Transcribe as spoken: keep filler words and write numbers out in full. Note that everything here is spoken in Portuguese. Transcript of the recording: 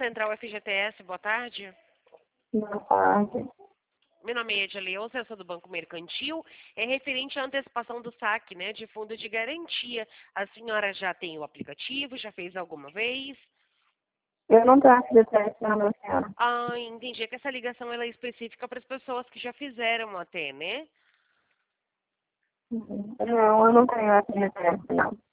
Central F G T S, boa tarde. Boa tarde. Meu nome é Edileuza, eu sou do Banco Mercantil. É referente à antecipação do saque, né, de fundo de garantia. A senhora já tem o aplicativo, já fez alguma vez? Eu não tenho F G T S não, minha senhora. Ah, entendi. É que essa ligação ela é específica para as pessoas que já fizeram até, né? Uhum. Não, eu não tenho F G T S não.